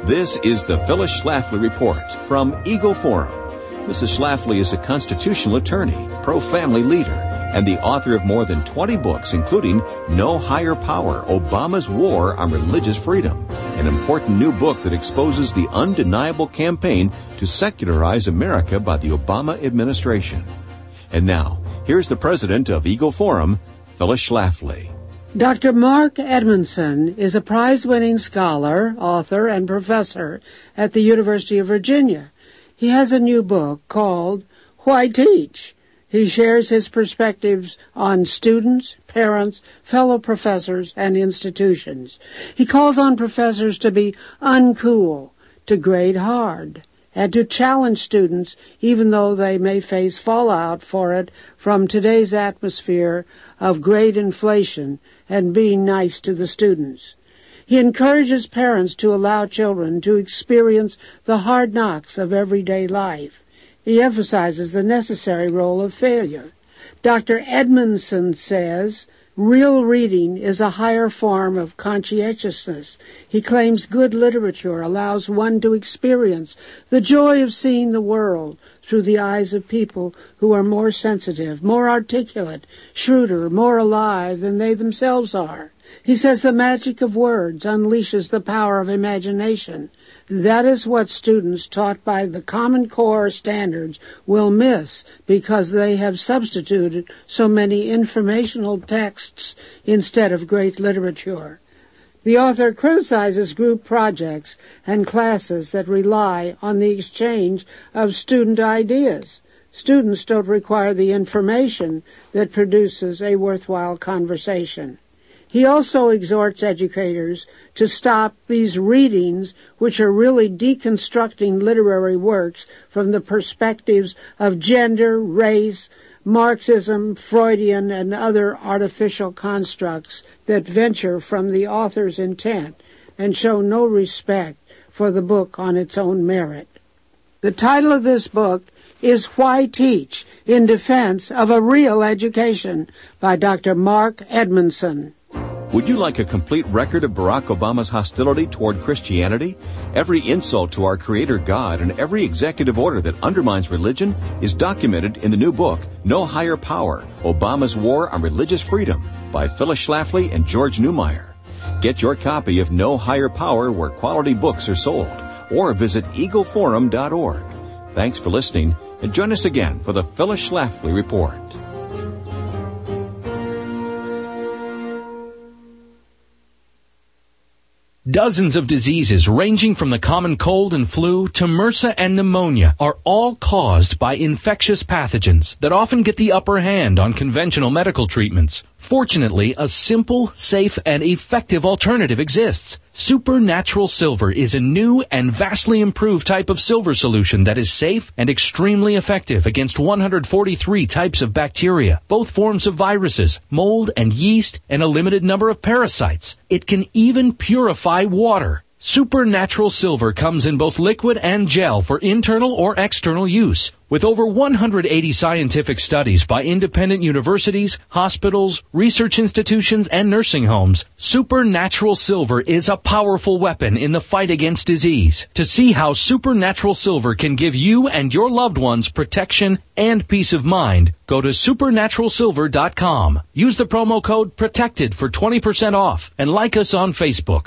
This is the Phyllis Schlafly Report from Eagle Forum. Mrs. Schlafly is a constitutional attorney, pro-family leader, and the author of more than 20 books, including No Higher Power, Obama's War on Religious Freedom, an important new book that exposes the undeniable campaign to secularize America by the Obama administration. And now, here's the president of Eagle Forum, Phyllis Schlafly. Dr. Mark Edmondson is a prize-winning scholar, author, and professor at the University of Virginia. He has a new book called Why Teach? He shares his perspectives on students, parents, fellow professors, and institutions. He calls on professors to be uncool, to grade hard, and to challenge students even though they may face fallout for it from today's atmosphere of grade inflation and being nice to the students. He encourages parents to allow children to experience the hard knocks of everyday life. He emphasizes the necessary role of failure. Dr. Edmondson says, real reading is a higher form of conscientiousness. He claims good literature allows one to experience the joy of seeing the world through the eyes of people who are more sensitive, more articulate, shrewder, more alive than they themselves are. He says the magic of words unleashes the power of imagination. That is what students taught by the Common Core standards will miss because they have substituted so many informational texts instead of great literature. The author criticizes group projects and classes that rely on the exchange of student ideas. Students don't require the information that produces a worthwhile conversation. He also exhorts educators to stop these readings, which are really deconstructing literary works from the perspectives of gender, race, Marxism, Freudian, and other artificial constructs that venture from the author's intent and show no respect for the book on its own merit. The title of this book is Why Teach? In Defense of a Real Education by Dr. Mark Edmondson. Would you like a complete record of Barack Obama's hostility toward Christianity? Every insult to our Creator God and every executive order that undermines religion is documented in the new book, No Higher Power, Obama's War on Religious Freedom by Phyllis Schlafly and George Newmeyer. Get your copy of No Higher Power where quality books are sold or visit eagleforum.org. Thanks for listening and join us again for the Phyllis Schlafly Report. Dozens of diseases ranging from the common cold and flu to MRSA and pneumonia are all caused by infectious pathogens that often get the upper hand on conventional medical treatments. Fortunately, a simple, safe, and effective alternative exists. Supernatural Silver is a new and vastly improved type of silver solution that is safe and extremely effective against 143 types of bacteria, both forms of viruses, mold and yeast, and a limited number of parasites. It can even purify water. Supernatural Silver comes in both liquid and gel for internal or external use. With over 180 scientific studies by independent universities, hospitals, research institutions, and nursing homes, Supernatural Silver is a powerful weapon in the fight against disease. To see how Supernatural Silver can give you and your loved ones protection and peace of mind, go to supernaturalsilver.com. Use the promo code PROTECTED for 20% off and like us on Facebook.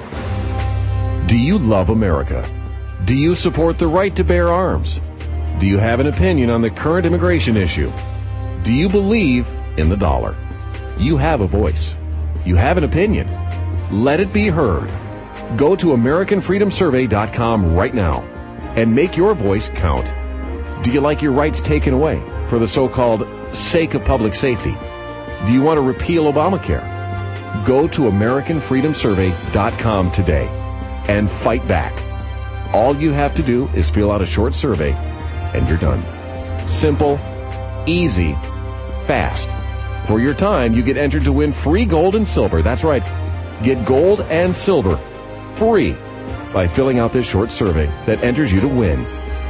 Do you love America? Do you support the right to bear arms? Do you have an opinion on the current immigration issue? Do you believe in the dollar? You have a voice. You have an opinion. Let it be heard. Go to AmericanFreedomSurvey.com right now and make your voice count. Do you like your rights taken away for the so-called sake of public safety? Do you want to repeal Obamacare? Go to AmericanFreedomSurvey.com today and fight back. All you have to do is fill out a short survey and you're done. Simple, easy, fast. For your time, you get entered to win free gold and silver. That's right. Get gold and silver free by filling out this short survey that enters you to win.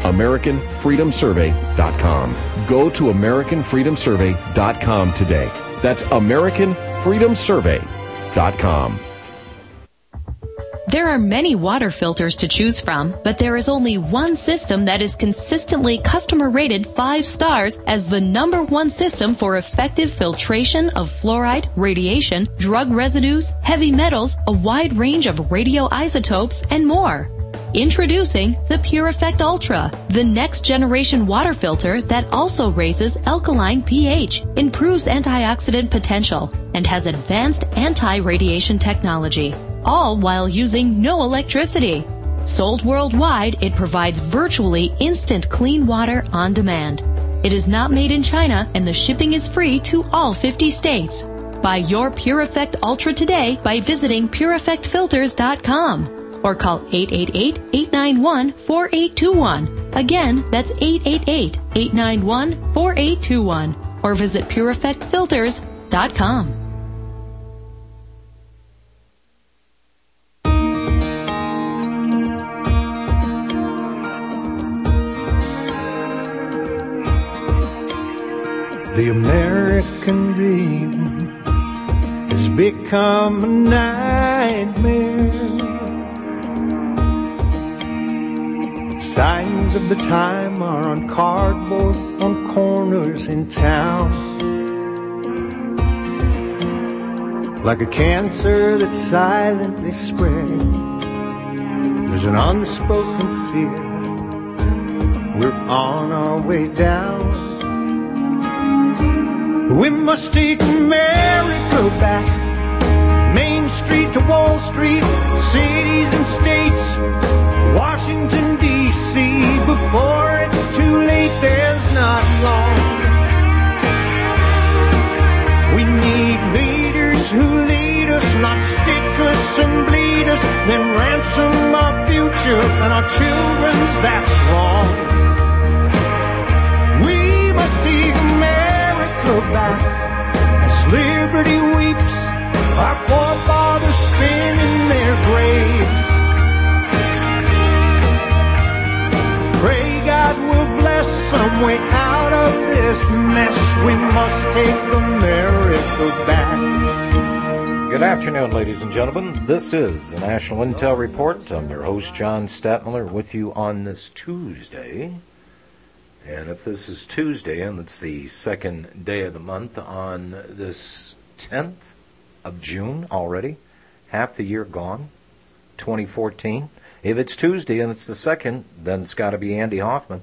AmericanFreedomSurvey.com. Go to AmericanFreedomSurvey.com today. That's AmericanFreedomSurvey.com. There are many water filters to choose from, but there is only one system that is consistently customer rated 5 stars as the #1 system for effective filtration of fluoride, radiation, drug residues, heavy metals, a wide range of radioisotopes, and more. Introducing the Pure Effect Ultra, the next generation water filter that also raises alkaline pH, improves antioxidant potential, and has advanced anti-radiation technology, all while using no electricity. Sold worldwide, it provides virtually instant clean water on demand. It is not made in China, and the shipping is free to all 50 states. Buy your Pure Effect Ultra today by visiting PureEffectFilters.com. or call 888-891-4821. Again, that's 888-891-4821. Or visit PureEffectFilters.com. The American dream has become a nightmare. Signs of the time are on cardboard on corners in town. Like a cancer that's silently spreading, there's an unspoken fear we're on our way down. We must take America back, Main Street to Wall Street, cities and states, Washington, D.C. Before it's too late, there's not long. We need leaders who lead us, not stick us and bleed us, then ransom our future and our children's, that's wrong. We must take America back as liberty weeps, our forefathers spin in their graves. Pray God will bless some way out of this mess. We must take America back. Good afternoon, ladies and gentlemen. This is the National Intel Report. I'm your host, John Stadtmiller, with you on this Tuesday. And if this is Tuesday, and it's the second day of the month on this 10th of June already, half the year gone, 2014. If it's Tuesday and it's the second, then it's got to be Andy Hoffman.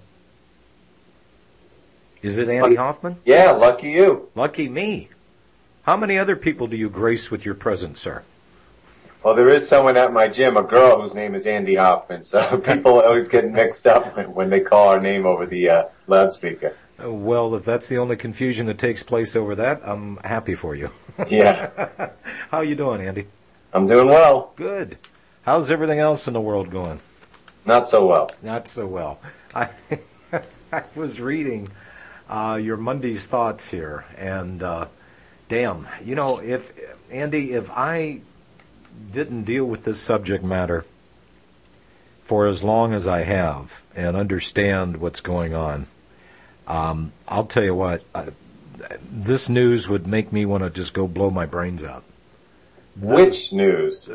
Is it Andy Hoffman? Yeah, lucky you. Lucky me. How many other people do you grace with your presence, sir? Well, there is someone at my gym, a girl whose name is Andy Hoffman, so people always get mixed up when they call our name over the loudspeaker. Well, if that's the only confusion that takes place over that, I'm happy for you. Yeah. How you doing, Andy? I'm doing well. Good. How's everything else in the world going? Not so well. Not so well. I was reading your Monday's thoughts here, and damn, you know, if I didn't deal with this subject matter for as long as I have and understand what's going on, I'll tell you what, this news would make me want to just go blow my brains out. Which news?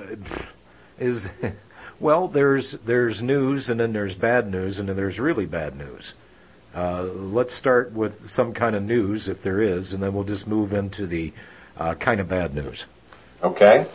Well, there's news, and then there's bad news, and then there's really bad news. Let's start with some kind of news, if there is, and then we'll just move into the kind of bad news. Okay.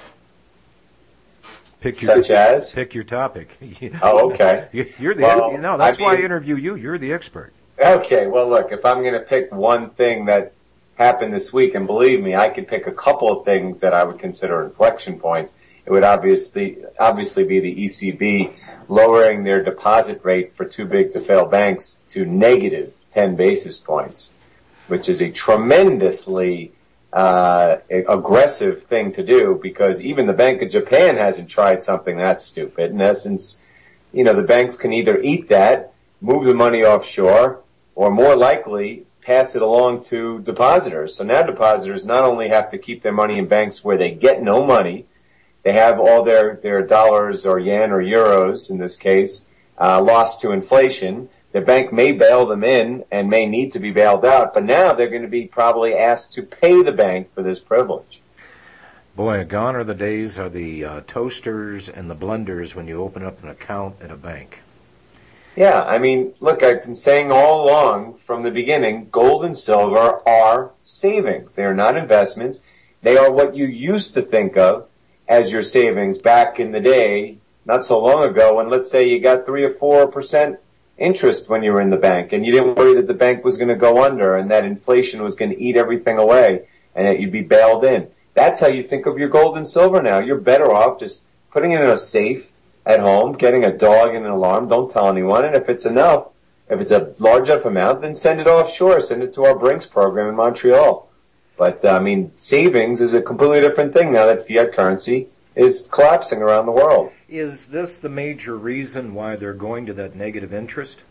Pick your topic. Oh, okay. That's why I interview you. You're the expert. Okay, well, look, if I'm going to pick one thing that happened this week, and believe me, I could pick a couple of things that I would consider inflection points. It would obviously be the ECB lowering their deposit rate for too big to fail banks to negative 10 basis points, which is a tremendously aggressive thing to do, because even the Bank of Japan hasn't tried something that stupid. In essence, you know, the banks can either eat that, move the money offshore, or more likely pass it along to depositors. So now depositors not only have to keep their money in banks where they get no money, they have all their dollars or yen or euros, in this case, lost to inflation. The bank may bail them in and may need to be bailed out, but now they're going to be probably asked to pay the bank for this privilege. Boy, gone are the days of the toasters and the blenders when you open up an account at a bank. Yeah, I mean, look, I've been saying all along from the beginning, gold and silver are savings. They are not investments. They are what you used to think of as your savings back in the day, not so long ago, when let's say you got 3 or 4% interest when you were in the bank and you didn't worry that the bank was going to go under and that inflation was going to eat everything away and that you'd be bailed in. That's how you think of your gold and silver now. You're better off just putting it in a safe at home, getting a dog and an alarm, don't tell anyone, and if it's enough, if it's a large enough amount, then send it offshore, send it to our Brinks program in Montreal. But, I mean, savings is a completely different thing now that fiat currency is collapsing around the world. Is this the major reason why they're going to that negative interest?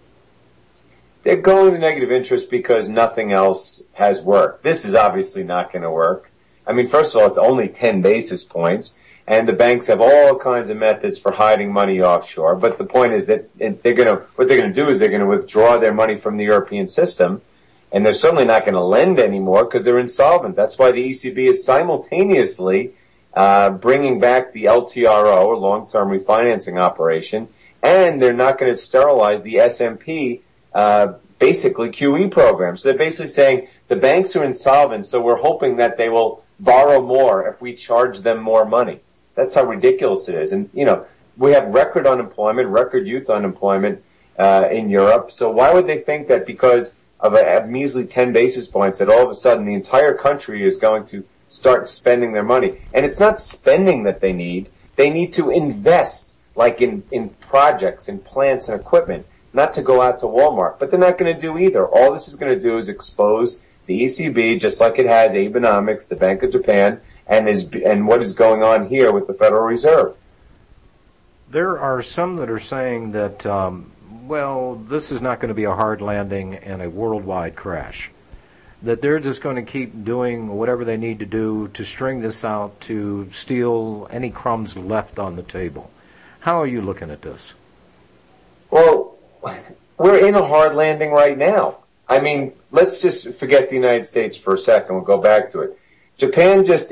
They're going to negative interest because nothing else has worked. This is obviously not going to work. I mean, first of all, it's only 10 basis points, and the banks have all kinds of methods for hiding money offshore. But the point is that what they're going to do is they're going to withdraw their money from the European system, and they're certainly not going to lend anymore because they're insolvent. That's why the ECB is simultaneously bringing back the LTRO, or long-term refinancing operation, and they're not going to sterilize the SMP, basically QE program. So they're basically saying the banks are insolvent, so we're hoping that they will borrow more if we charge them more money. That's how ridiculous it is. And, you know, we have record unemployment, record youth unemployment in Europe. So why would they think that because of a measly 10 basis points that all of a sudden the entire country is going to start spending their money? And it's not spending that they need. They need to invest, like in projects, in plants and equipment, not to go out to Walmart. But they're not going to do either. All this is going to do is expose the ECB, just like it has Abenomics, the Bank of Japan, and what is going on here with the Federal Reserve. There are some that are saying that, well, this is not going to be a hard landing and a worldwide crash. That they're just going to keep doing whatever they need to do to string this out, to steal any crumbs left on the table. How are you looking at this? Well, we're in a hard landing right now. I mean, let's just forget the United States for a second. We'll go back to it. Japan just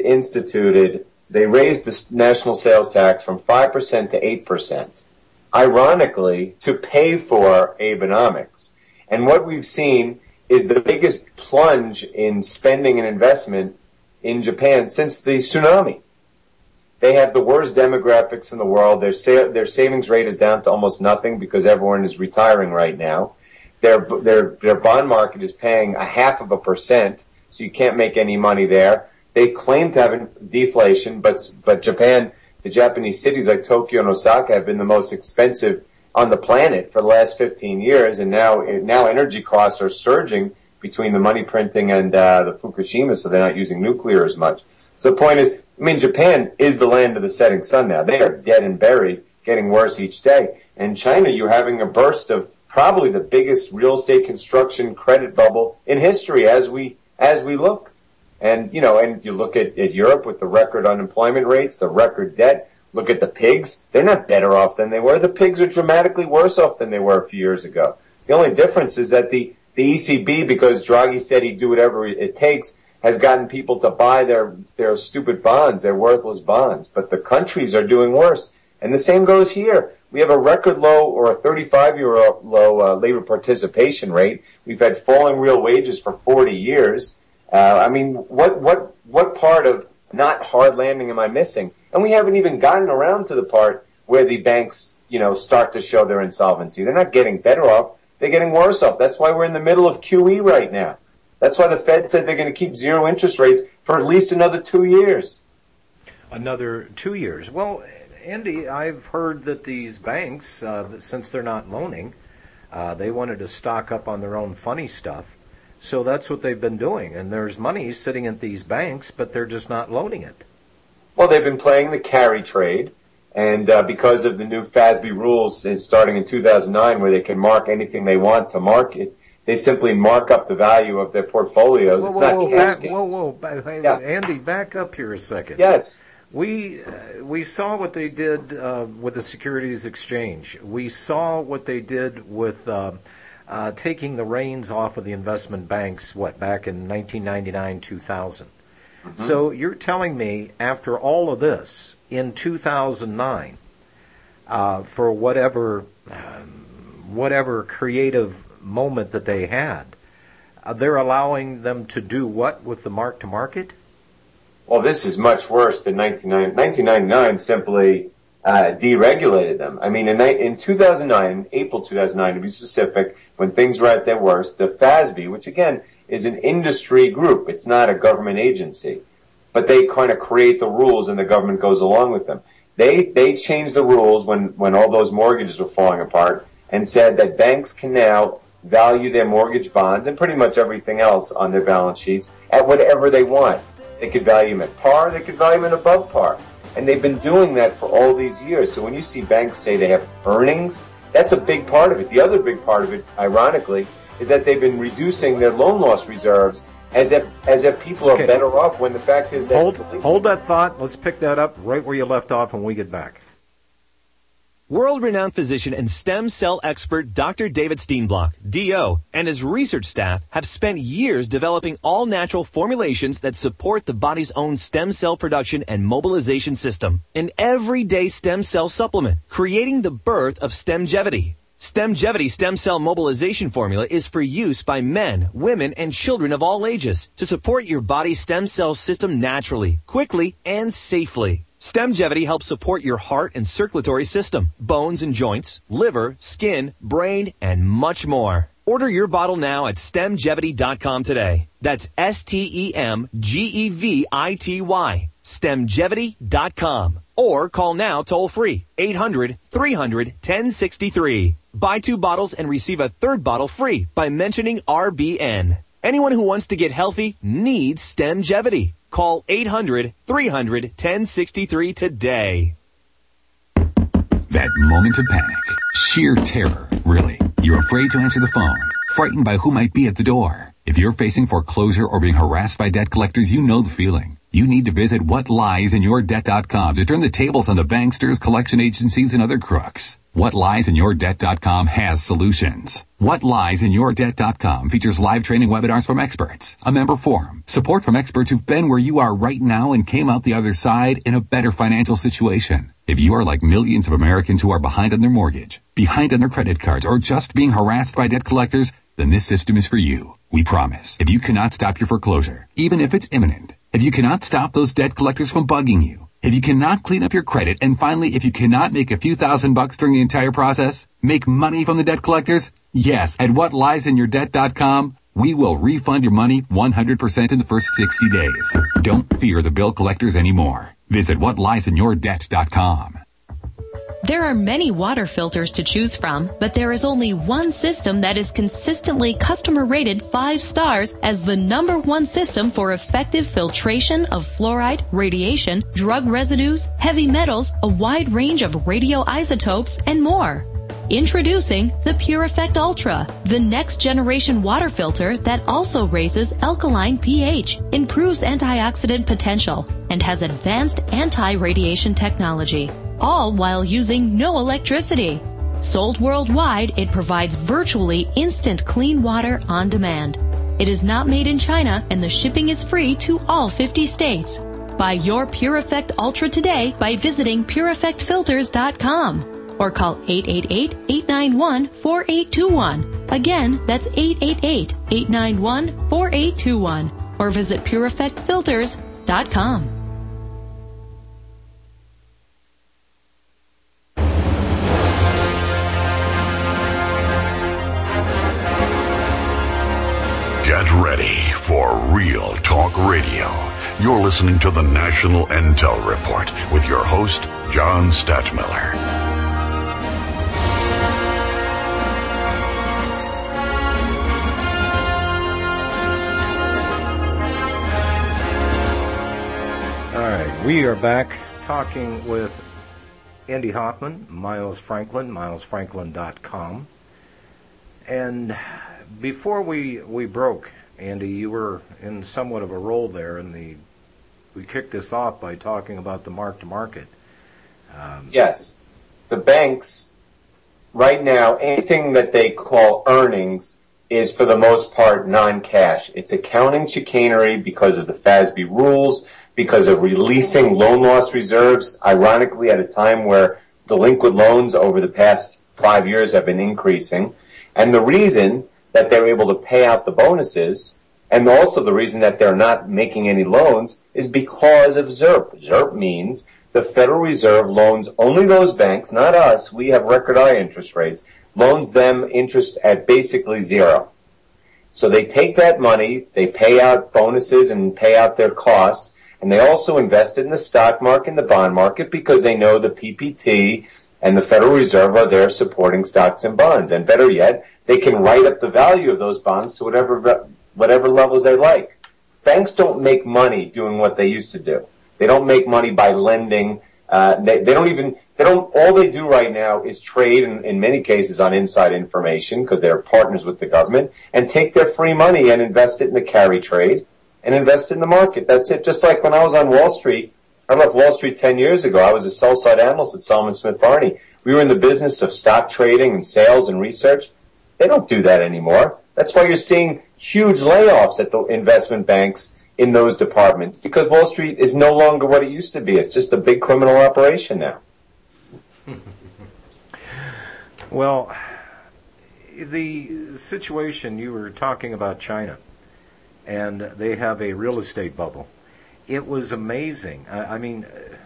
they raised the national sales tax from 5% to 8%, ironically, to pay for Abenomics. And what we've seen is the biggest plunge in spending and investment in Japan since the tsunami. They have the worst demographics in the world. Their savings rate is down to almost nothing because everyone is retiring right now. Their bond market is paying 0.5%, so you can't make any money there. They claim to have deflation, but Japan, the Japanese cities like Tokyo and Osaka have been the most expensive on the planet for the last 15 years, and now energy costs are surging between the money printing and the Fukushima, so they're not using nuclear as much. So the point is, I mean, Japan is the land of the setting sun now. They are dead and buried, getting worse each day. And China, you're having a burst of probably the biggest real estate construction credit bubble in history as we look. And, you know, and you look at Europe with the record unemployment rates, the record debt. Look at the pigs. They're not better off than they were. The pigs are dramatically worse off than they were a few years ago. The only difference is that the ECB, because Draghi said he'd do whatever it takes, has gotten people to buy their stupid bonds, their worthless bonds. But the countries are doing worse. And the same goes here. We have a record low, or a 35-year low labor participation rate. We've had falling real wages for 40 years. I mean, what part of not hard landing am I missing? And we haven't even gotten around to the part where the banks, you know, start to show their insolvency. They're not getting better off. They're getting worse off. That's why we're in the middle of QE right now. That's why the Fed said they're going to keep zero interest rates for at least another 2 years. Another 2 years. Well, Andy, I've heard that these banks, since they're not loaning, they wanted to stock up on their own funny stuff. So that's what they've been doing. And there's money sitting at these banks, but they're just not loaning it. Well, they've been playing the carry trade. And because of the new FASB rules starting in 2009, where they can mark anything they want to market, they simply mark up the value of their portfolios. Andy, back up here a second. Yes. We saw what they did with the Securities Exchange. We saw what they did with taking the reins off of the investment banks, back in 1999, 2000. Mm-hmm. So you're telling me after all of this, in 2009, for whatever creative moment that they had, they're allowing them to do what with the mark-to-market? Well, this is much worse than 1999 simply deregulated them. I mean, in 2009, April 2009 to be specific, when things were at their worst, the FASB, which again is an industry group, it's not a government agency, but they kind of create the rules and the government goes along with them. They changed the rules when all those mortgages were falling apart and said that banks can now value their mortgage bonds and pretty much everything else on their balance sheets at whatever they want. They could value them at par, they could value them at above par. And they've been doing that for all these years. So when you see banks say they have earnings, that's a big part of it. The other big part of it, ironically, is that they've been reducing their loan loss reserves as if people are better off, when the fact is that... Hold that thought. Let's pick that up right where you left off when we get back. World-renowned physician and stem cell expert Dr. David Steenblock, D.O., and his research staff have spent years developing all-natural formulations that support the body's own stem cell production and mobilization system. An everyday stem cell supplement, creating the birth of Stemgevity. Stemgevity stem cell mobilization formula is for use by men, women, and children of all ages to support your body's stem cell system naturally, quickly, and safely. Stemgevity helps support your heart and circulatory system, bones and joints, liver, skin, brain, and much more. Order your bottle now at stemgevity.com today. That's STEMGEVITY, stemgevity.com. Or call now toll free, 800-300-1063. Buy 2 bottles and receive a 3rd bottle free by mentioning RBN. Anyone who wants to get healthy needs Stemgevity. Call 800-300-1063 today. That moment of panic, sheer terror, really. You're afraid to answer the phone, frightened by who might be at the door. If you're facing foreclosure or being harassed by debt collectors, you know the feeling. You need to visit whatliesInYourDebt.com to turn the tables on the banksters, collection agencies, and other crooks. WhatLiesInYourDebt.com has solutions. WhatLiesInYourDebt.com features live training webinars from experts, a member forum, support from experts who've been where you are right now and came out the other side in a better financial situation. If you are like millions of Americans who are behind on their mortgage, behind on their credit cards, or just being harassed by debt collectors, then this system is for you. We promise. If you cannot stop your foreclosure, even if it's imminent, if you cannot stop those debt collectors from bugging you, if you cannot clean up your credit, and finally, if you cannot make a few $1,000s during the entire process, make money from the debt collectors, yes, at WhatLiesInYourDebt.com, we will refund your money 100% in the first 60 days. Don't fear the bill collectors anymore. Visit WhatLiesInYourDebt.com. There are many water filters to choose from, but there is only one system that is consistently customer rated 5 stars as the #1 system for effective filtration of fluoride, radiation, drug residues, heavy metals, a wide range of radioisotopes, and more. Introducing the PureEffect Ultra, the next generation water filter that also raises alkaline pH, improves antioxidant potential, and has advanced anti-radiation technology, all while using no electricity. Sold worldwide, it provides virtually instant clean water on demand. It is not made in China, and the shipping is free to all 50 states. Buy your PureEffect Ultra today by visiting PureEffectFilters.com. or call 888-891-4821. Again, that's 888-891-4821. Or visit PureEffectFilters.com. Get ready for Real Talk Radio. You're listening to the National Intel Report with your host, John Stadtmiller. We are back talking with Andy Hoffman, Miles Franklin, milesfranklin.com. And before we broke, Andy, you were in somewhat of a role there, and we kicked this off by talking about the mark-to-market. Yes. The banks, right now, anything that they call earnings is for the most part non-cash. It's accounting chicanery because of the FASB rules, because of releasing loan loss reserves, ironically at a time where delinquent loans over the past 5 years have been increasing. And the reason that they're able to pay out the bonuses, and also the reason that they're not making any loans, is because of ZIRP. ZIRP means the Federal Reserve loans only those banks, not us, we have record high interest rates, loans them interest at basically zero. So they take that money, they pay out bonuses and pay out their costs, and they also invest it in the stock market and the bond market because they know the PPT and the Federal Reserve are there supporting stocks and bonds. And better yet, they can write up the value of those bonds to whatever levels they like. Banks don't make money doing what they used to do. They don't make money by lending. All they do right now is trade in many cases on inside information because they're partners with the government and take their free money and invest it in the carry trade and invest in the market. That's it. Just like when I was on Wall Street, I left Wall Street 10 years ago. I was a sell-side analyst at Salomon Smith Barney. We were in the business of stock trading and sales and research. They don't do that anymore. That's why you're seeing huge layoffs at the investment banks in those departments, because Wall Street is no longer what it used to be. It's just a big criminal operation now. Well, the situation you were talking about China, and they have a real estate bubble. It was amazing. I mean,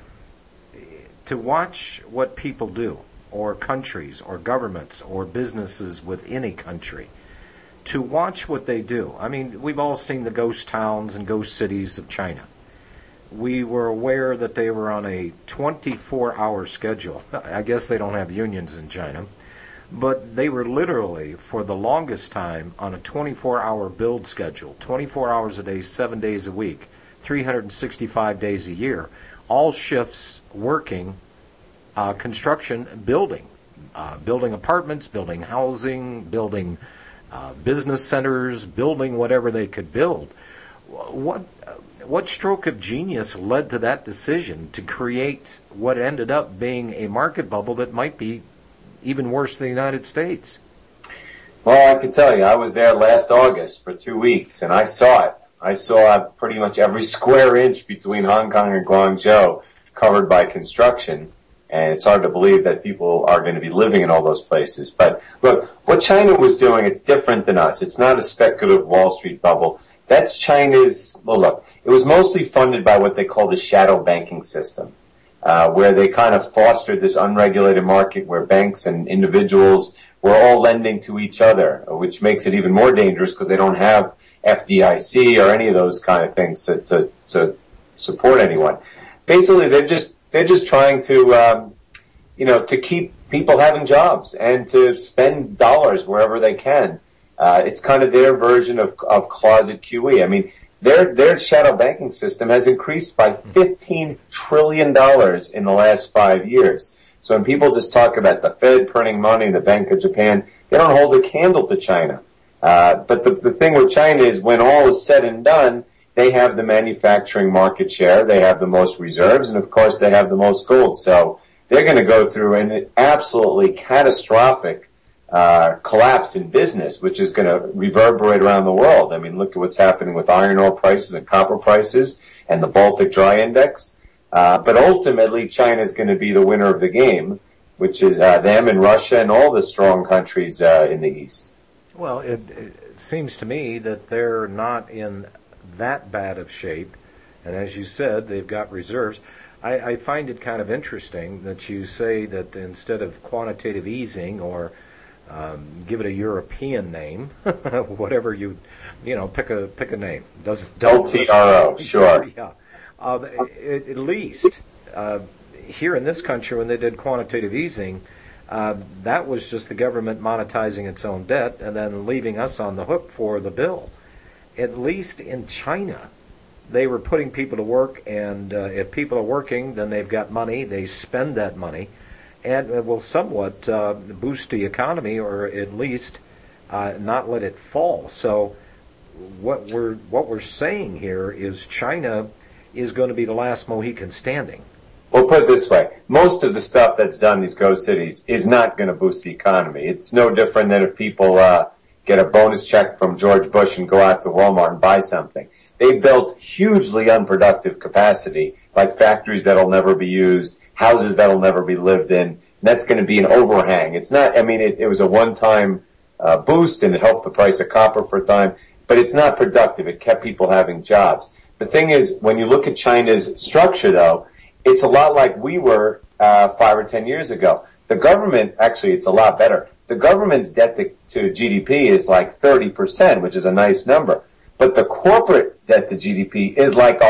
to watch what people do, or countries, or governments, or businesses within a country, to watch what they do. I mean, we've all seen the ghost towns and ghost cities of China. We were aware that they were on a 24-hour schedule. I guess they don't have unions in China. But they were literally, for the longest time, on a 24-hour build schedule, 24 hours a day, 7 days a week, 365 days a year, all shifts working, construction, building apartments, building housing, building business centers, building whatever they could build. What stroke of genius led to that decision to create what ended up being a market bubble that might be even worse than the United States? Well, I can tell you, I was there last August for 2 weeks, and I saw it. I saw pretty much every square inch between Hong Kong and Guangzhou covered by construction, and it's hard to believe that people are going to be living in all those places. But look, what China was doing, it's different than us. It's not a speculative Wall Street bubble. That's China's, well, look, it was mostly funded by what they call the shadow banking system, where they kind of fostered this unregulated market where banks and individuals were all lending to each other, which makes it even more dangerous because they don't have FDIC or any of those kind of things to support anyone. Basically, they're just trying to, to keep people having jobs and to spend dollars wherever they can. It's kind of their version of closet QE. I mean, their shadow banking system has increased by $15 trillion in the last 5 years. So when people just talk about the Fed printing money, the Bank of Japan, they don't hold a candle to China. But the thing with China is when all is said and done, they have the manufacturing market share, they have the most reserves, and of course they have the most gold. So they're going to go through an absolutely catastrophic collapse in business, which is going to reverberate around the world. I mean, look at what's happening with iron ore prices and copper prices and the Baltic Dry Index. But ultimately, China is going to be the winner of the game, which is them and Russia and all the strong countries in the East. Well, it seems to me that they're not in that bad of shape. And as you said, they've got reserves. I find it kind of interesting that you say that instead of quantitative easing or give it a European name, whatever pick a name. LTRO, sure. Yeah. At least here in this country, when they did quantitative easing, that was just the government monetizing its own debt and then leaving us on the hook for the bill. At least in China, they were putting people to work, and if people are working, then they've got money, they spend that money, and it will somewhat boost the economy, or at least not let it fall. So what we're saying here is China is going to be the last Mohican standing. Well, put it this way. Most of the stuff that's done in these ghost cities is not going to boost the economy. It's no different than if people get a bonus check from George Bush and go out to Walmart and buy something. They built hugely unproductive capacity, like factories that'll never be used, houses that'll never be lived in. And that's going to be an overhang. It's not, I mean, it was a one-time boost, and it helped the price of copper for a time, but it's not productive. It kept people having jobs. The thing is, when you look at China's structure, though, it's a lot like we were 5 or 10 years ago. The government, actually, it's a lot better. The government's debt to GDP is like 30%, which is a nice number. But the corporate debt to GDP is like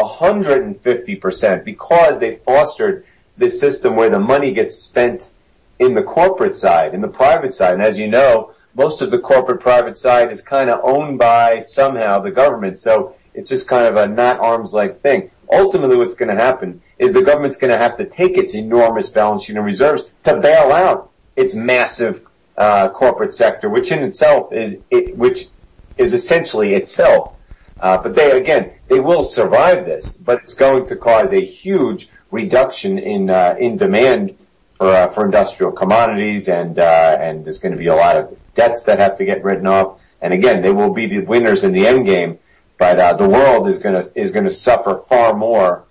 150% because they fostered this system where the money gets spent in the corporate side, in the private side. And as you know, most of the corporate private side is kind of owned by somehow the government. So it's just kind of a not arm's length thing. Ultimately, what's going to happen is the government's going to have to take its enormous balance sheet and reserves to bail out its massive corporate sector, which in itself which is essentially itself. But they will survive this, but it's going to cause a huge reduction in demand for industrial commodities, and there's going to be a lot of debts that have to get written off. And again, they will be the winners in the end game, but the world is going to suffer far more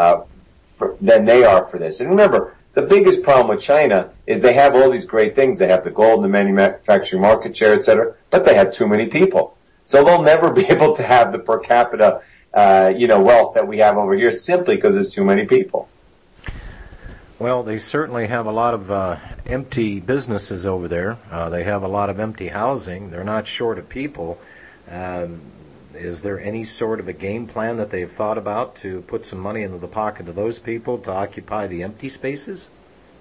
than they are for this. And remember, the biggest problem with China is they have all these great things. They have the gold, the manufacturing market share, et cetera, but they have too many people. So they'll never be able to have the per capita, wealth that we have over here simply because there's too many people. Well, they certainly have a lot of empty businesses over there. They have a lot of empty housing. They're not short of people. Is there any sort of a game plan that they've thought about to put some money into the pocket of those people to occupy the empty spaces?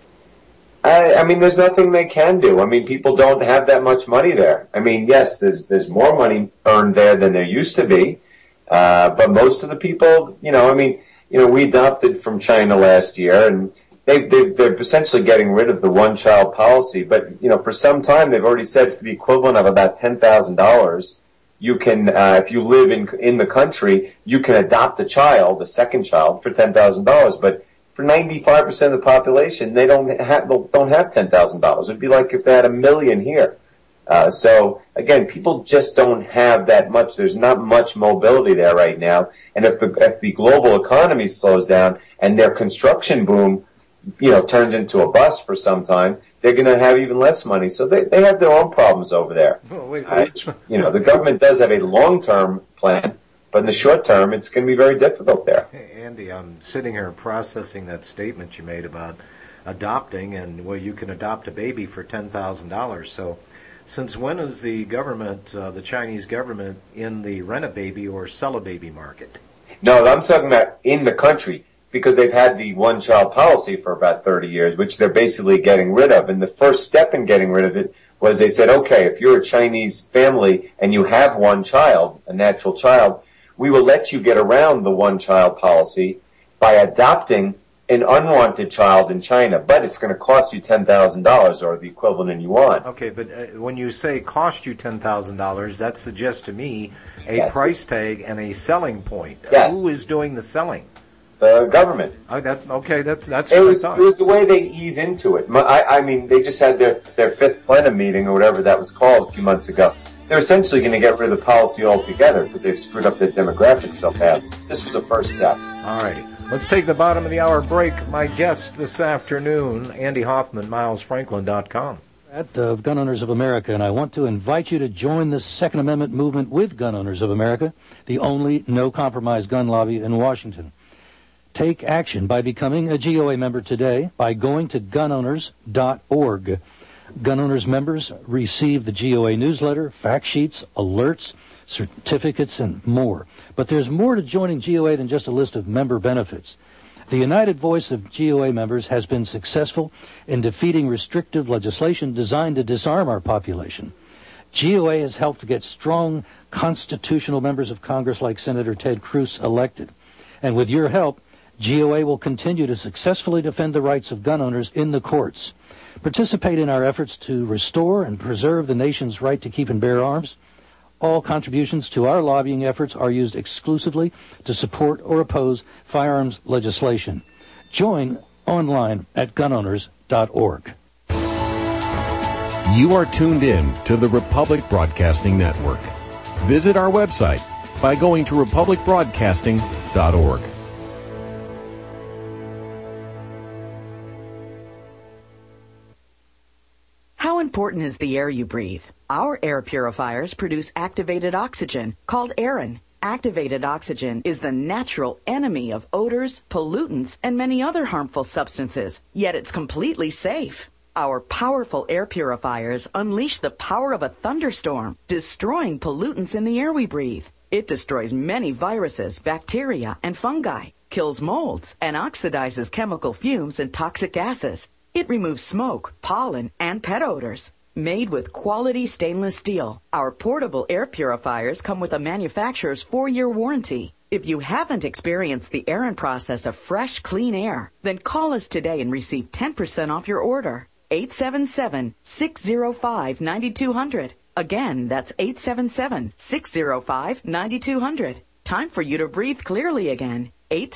I mean, there's nothing they can do. I mean, people don't have that much money there. I mean, yes, there's more money earned there than there used to be. But most of the people, we adopted from China last year, and they're essentially getting rid of the one-child policy. But, for some time, they've already said for the equivalent of about $10,000, you can, if you live in the country, you can adopt a second child, for $10,000. But for 95% of the population, they don't have $10,000. It'd be like if they had 1 million here. So again, people just don't have that much. There's not much mobility there right now. And if the global economy slows down and their construction boom, turns into a bust for some time, they're going to have even less money. So they have their own problems over there. The government does have a long-term plan, but in the short term, it's going to be very difficult there. Hey, Andy, I'm sitting here processing that statement you made about adopting, and you can adopt a baby for $10,000. So since when is the government, the Chinese government, in the rent-a-baby or sell-a-baby market? No, I'm talking about in the country, because they've had the one-child policy for about 30 years, which they're basically getting rid of. And the first step in getting rid of it was they said, okay, if you're a Chinese family and you have one child, a natural child, we will let you get around the one-child policy by adopting an unwanted child in China, but it's going to cost you $10,000 or the equivalent in yuan. Okay, but when you say cost you $10,000, that suggests to me a price tag and a selling point. Yes. Who is doing the selling? The government. That's it was the way they ease into it. I mean, they just had their fifth plenum meeting or whatever that was called a few months ago. They're essentially going to get rid of the policy altogether because they've screwed up their demographics so bad. This was the first step. All righty. Let's take the bottom of the hour break. My guest this afternoon, Andy Hoffman, MilesFranklin.com. Of Gun Owners of America, and I want to invite you to join the Second Amendment movement with Gun Owners of America, the only no-compromise gun lobby in Washington. Take action by becoming a GOA member today by going to gunowners.org. Gun Owners members receive the GOA newsletter, fact sheets, alerts, certificates, and more. But there's more to joining GOA than just a list of member benefits. The united voice of GOA members has been successful in defeating restrictive legislation designed to disarm our population. GOA has helped get strong constitutional members of Congress like Senator Ted Cruz elected. And with your help, GOA will continue to successfully defend the rights of gun owners in the courts. Participate in our efforts to restore and preserve the nation's right to keep and bear arms. All contributions to our lobbying efforts are used exclusively to support or oppose firearms legislation. Join online at gunowners.org. You are tuned in to the Republic Broadcasting Network. Visit our website by going to republicbroadcasting.org. How important is the air you breathe? Our air purifiers produce activated oxygen, called Aerin. Activated oxygen is the natural enemy of odors, pollutants, and many other harmful substances, yet it's completely safe. Our powerful air purifiers unleash the power of a thunderstorm, destroying pollutants in the air we breathe. It destroys many viruses, bacteria, and fungi, kills molds, and oxidizes chemical fumes and toxic gases. It removes smoke, pollen, and pet odors. Made with quality stainless steel, our portable air purifiers come with a manufacturer's 4-year warranty. If you haven't experienced the Aerin process of fresh, clean air, then call us today and receive 10% off your order. 877-605-9200. Again, that's 877-605-9200. Time for you to breathe clearly again.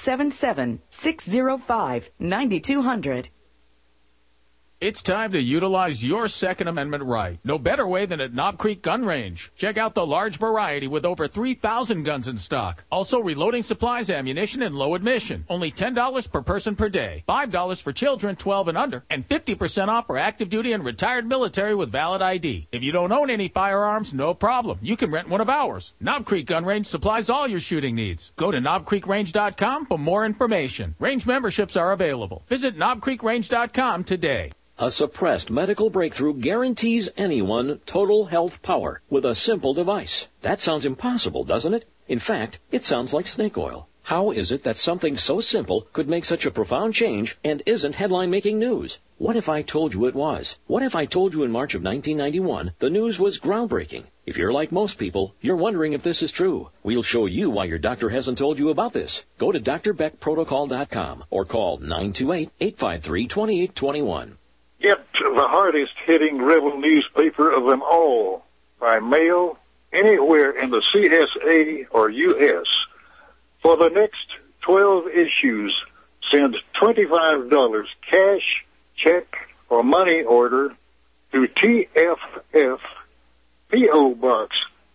877-605-9200. It's time to utilize your Second Amendment right. No better way than at Knob Creek Gun Range. Check out the large variety with over 3,000 guns in stock. Also reloading supplies, ammunition, and low admission. Only $10 per person per day. $5 for children 12 and under. And 50% off for active duty and retired military with valid ID. If you don't own any firearms, no problem. You can rent one of ours. Knob Creek Gun Range supplies all your shooting needs. Go to knobcreekrange.com for more information. Range memberships are available. Visit knobcreekrange.com today. A suppressed medical breakthrough guarantees anyone total health power with a simple device. That sounds impossible, doesn't it? In fact, it sounds like snake oil. How is it that something so simple could make such a profound change and isn't headline-making news? What if I told you it was? What if I told you in March of 1991 the news was groundbreaking? If you're like most people, you're wondering if this is true. We'll show you why your doctor hasn't told you about this. Go to drbeckprotocol.com or call 928-853-2821. Get the hardest-hitting rebel newspaper of them all by mail anywhere in the CSA or U.S. For the next 12 issues, send $25 cash, check, or money order to TFF P.O. Box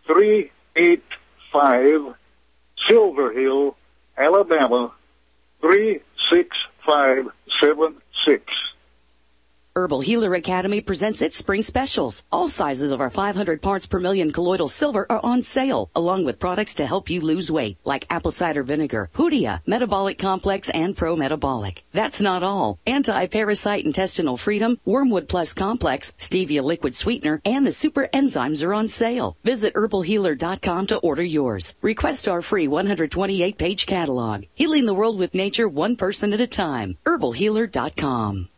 385, Silver Hill, Alabama 36576. Herbal Healer Academy presents its spring specials. All sizes of our 500 parts per million colloidal silver are on sale, along with products to help you lose weight, like apple cider vinegar, Hoodia, Metabolic Complex, and Pro Metabolic. That's not all. Anti-parasite intestinal freedom, Wormwood Plus Complex, Stevia liquid sweetener, and the super enzymes are on sale. Visit herbalhealer.com to order yours. Request our free 128-page catalog. Healing the world with nature one person at a time. herbalhealer.com.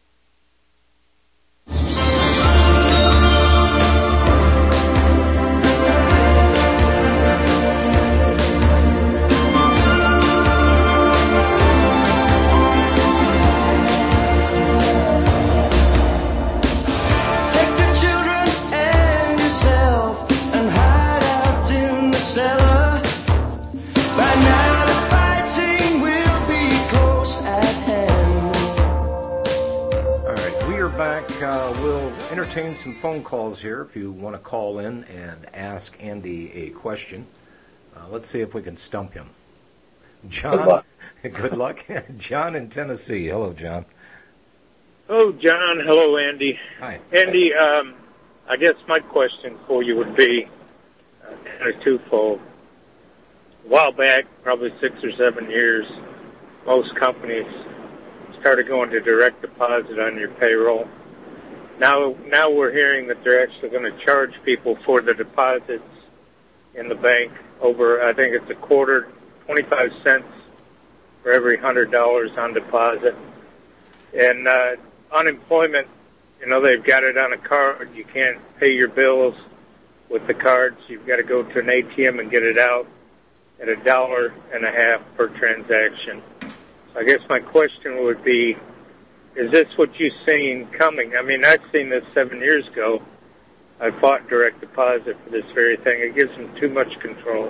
We'll entertain some phone calls here if you want to call in and ask Andy a question. Let's see if we can stump him. John, good luck. John in Tennessee. Hello, John. Oh, John. Hello, Andy. Hi. Andy, I guess my question for you would be kind of twofold. A while back, probably 6 or 7 years, most companies started going to direct deposit on your payroll. Now we're hearing that they're actually going to charge people for the deposits in the bank over, I think it's a quarter, 25 cents for every $100 on deposit. And unemployment, they've got it on a card. You can't pay your bills with the cards. You've got to go to an ATM and get it out at $1.50 per transaction. So I guess my question would be, is this what you've seen coming? I mean, I've seen this 7 years ago. I fought direct deposit for this very thing. It gives them too much control.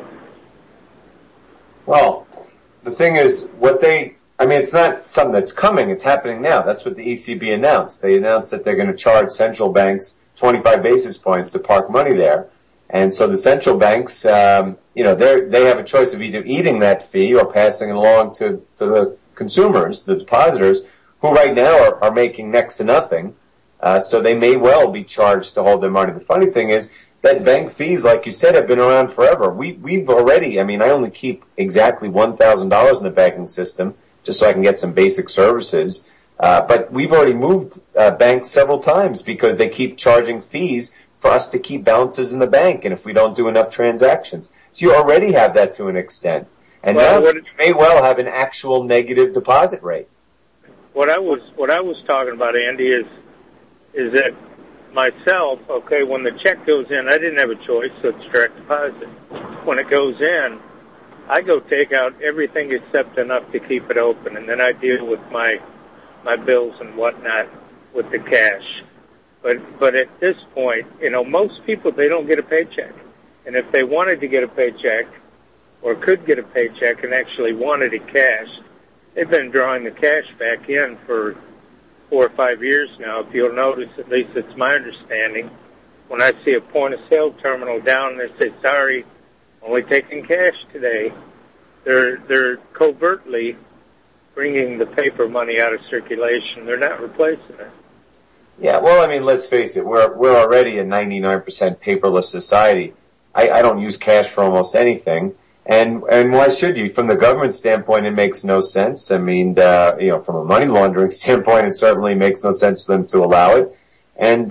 Well, the thing is, it's not something that's coming. It's happening now. That's what the ECB announced. They announced that they're going to charge central banks 25 basis points to park money there. And so the central banks, they have a choice of either eating that fee or passing it along to the consumers, the depositors, who right now are making next to nothing. So they may well be charged to hold their money. The funny thing is that bank fees, like you said, have been around forever. We've already, I only keep exactly $1,000 in the banking system just so I can get some basic services. But we've already moved banks several times because they keep charging fees for us to keep balances in the bank, and if we don't do enough transactions. So you already have that to an extent. And now you may well have an actual negative deposit rate. What I was talking about, Andy, is that myself, okay, when the check goes in, I didn't have a choice, so it's direct deposit. When it goes in, I go take out everything except enough to keep it open, and then I deal with my bills and whatnot with the cash. But at this point, most people, they don't get a paycheck. And if they wanted to get a paycheck or could get a paycheck and actually wanted it cash, they've been drawing the cash back in for 4 or 5 years now. If you'll notice, at least it's my understanding, when I see a point-of-sale terminal down and they say, sorry, only taking cash today, they're covertly bringing the paper money out of circulation. They're not replacing it. Yeah, well, let's face it, we're already a 99% paperless society. I don't use cash for almost anything. And why should you? From the government standpoint, it makes no sense. From a money laundering standpoint, it certainly makes no sense for them to allow it. And,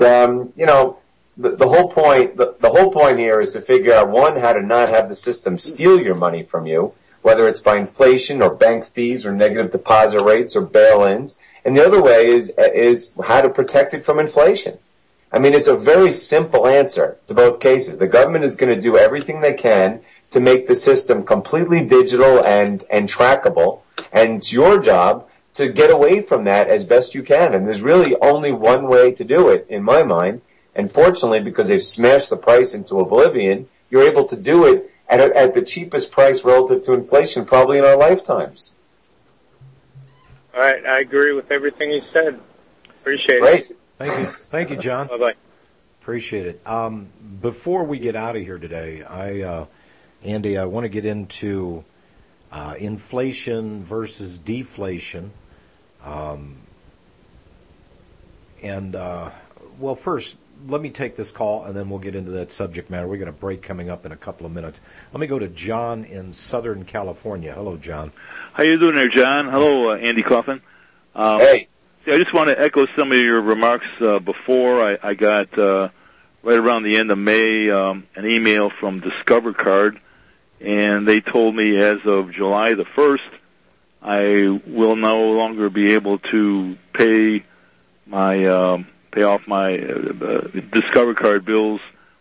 the whole point here is to figure out, one, how to not have the system steal your money from you, whether it's by inflation or bank fees or negative deposit rates or bail-ins. And the other way is how to protect it from inflation. It's a very simple answer to both cases. The government is going to do everything they can to make the system completely digital and trackable, and it's your job to get away from that as best you can. And there's really only one way to do it, in my mind. And fortunately, because they've smashed the price into oblivion, you're able to do it at the cheapest price relative to inflation probably in our lifetimes. All right, I agree with everything you said. Appreciate Great. it. Thank you, John. Bye-bye. Appreciate it. Before we get out of here today, Andy, I want to get into inflation versus deflation. First, let me take this call, and then we'll get into that subject matter. We got a break coming up in a couple of minutes. Let me go to John in Southern California. Hello, John. How you doing there, John? Hello, Andy Coffin. Hey. I just want to echo some of your remarks before. I got, right around the end of May, an email from Discover Card, and they told me as of July the 1st, I will no longer be able to pay off my Discover Card bills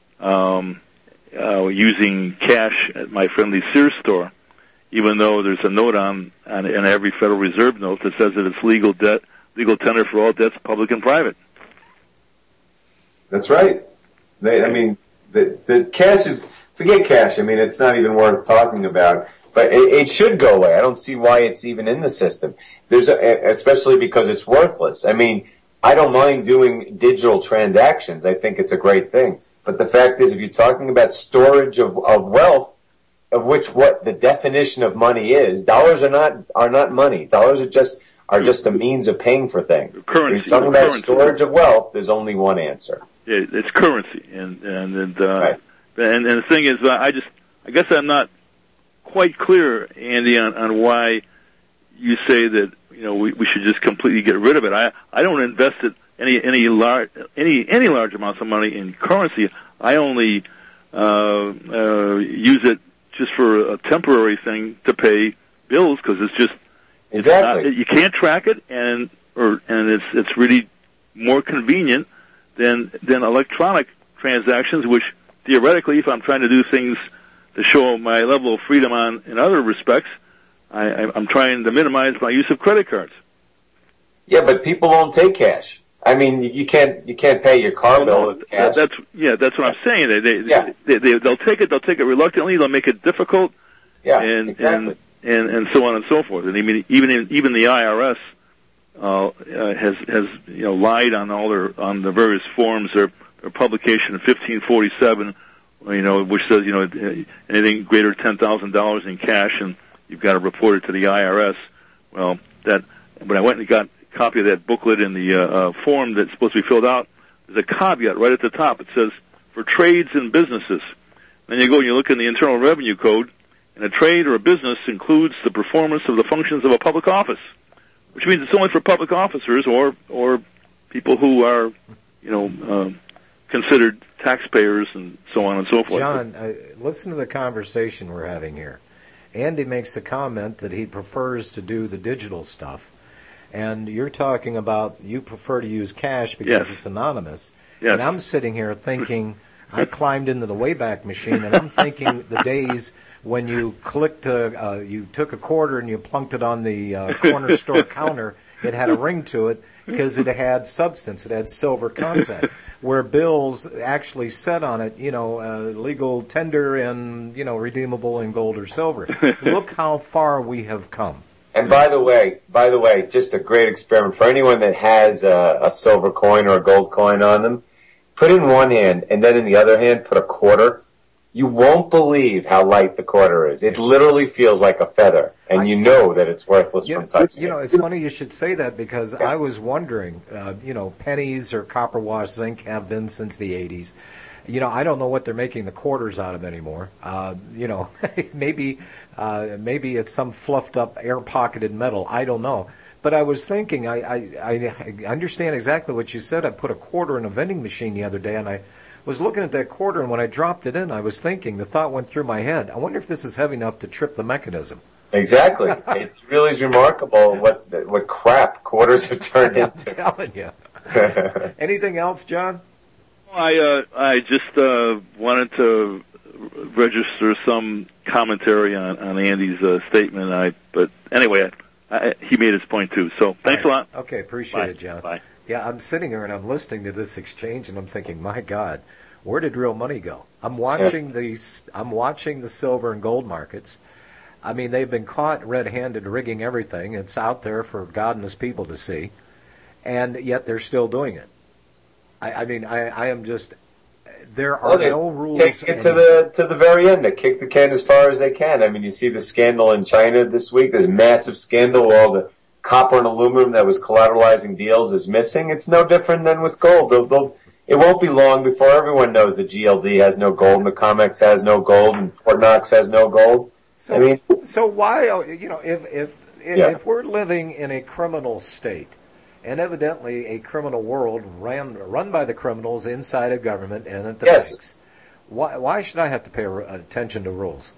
using cash at my friendly Sears store, even though there's a note on every Federal Reserve note that says that it's legal tender for all debts, public and private. That's right. The cash is, forget cash. It's not even worth talking about. But it should go away. I don't see why it's even in the system. Especially because it's worthless. I don't mind doing digital transactions. I think it's a great thing. But the fact is, if you're talking about storage of wealth, of which what the definition of money is, dollars are not money. Dollars are just a means of paying for things. Currency. When you're talking about storage of wealth, there's only one answer. Yeah, it's currency, and right. And the thing is, I guess I'm not quite clear, Andy, on why you say that we should just completely get rid of it. I don't invest any large amounts of money in currency. I only use it just for a temporary thing to pay bills because it's just exactly you can't track it, and it's really more convenient than electronic transactions, which theoretically, if I'm trying to do things to show my level of freedom in other respects, I'm trying to minimize my use of credit cards. Yeah, but people won't take cash. You can't pay your car bill with cash. That's what I'm saying. They'll take it. They'll take it reluctantly. They'll make it difficult. Yeah, and, exactly. And so on and so forth. And even the IRS has lied on the various forms they're a publication in 1547, which says, anything greater than $10,000 in cash, and you've got to report it to the IRS. Well, when I went and got a copy of that booklet in the form that's supposed to be filled out, there's a caveat right at the top. It says, for trades and businesses. Then you go and you look in the Internal Revenue Code, and a trade or a business includes the performance of the functions of a public office, which means it's only for public officers or people who are, considered taxpayers and so on and so forth. John, listen to the conversation we're having here. Andy makes a comment that he prefers to do the digital stuff, and you're talking about you prefer to use cash because it's anonymous. Yes. And I'm sitting here thinking, I climbed into the Wayback Machine, and I'm thinking the days when you clicked, you took a quarter and you plunked it on the corner store counter. It had a ring to it because it had substance. It had silver content. Where bills actually said on it, legal tender and, redeemable in gold or silver. Look how far we have come. And by the way, just a great experiment for anyone that has a silver coin or a gold coin on them. Put in one hand, and then in the other hand, put a quarter. You won't believe how light the quarter is. It literally feels like a feather, and you know that it's worthless from touching it. It's funny you should say that because I was wondering, pennies or copper wash zinc have been since the 80s. I don't know what they're making the quarters out of anymore. Maybe it's some fluffed up air-pocketed metal. I don't know. But I was thinking, I understand exactly what you said. I put a quarter in a vending machine the other day, and I was looking at that quarter, and when I dropped it in, I was thinking, the thought went through my head, I wonder if this is heavy enough to trip the mechanism. Exactly. It really is remarkable what crap quarters have turned into. I'm telling you. Anything else, John? I just wanted to register some commentary on Andy's statement. But anyway, he made his point too. So thanks a lot. Okay, appreciate it, John. Bye. Yeah, I'm sitting here and I'm listening to this exchange and I'm thinking, my God, where did real money go? I'm watching the silver and gold markets. I mean, they've been caught red-handed rigging everything. It's out there for God and His people to see, and yet they're still doing it. I am just. There are no rules. Take it to the very end. They kick the can as far as they can. I mean, you see the scandal in China this week. There's massive scandal. All the copper and aluminum that was collateralizing deals is missing. It's no different than with gold. It won't be long before everyone knows that GLD has no gold, and the COMEX has no gold, and Fort Knox has no gold. So why, if we're living in a criminal state, and evidently a criminal world run by the criminals inside of government and at the banks, why should I have to pay attention to rules?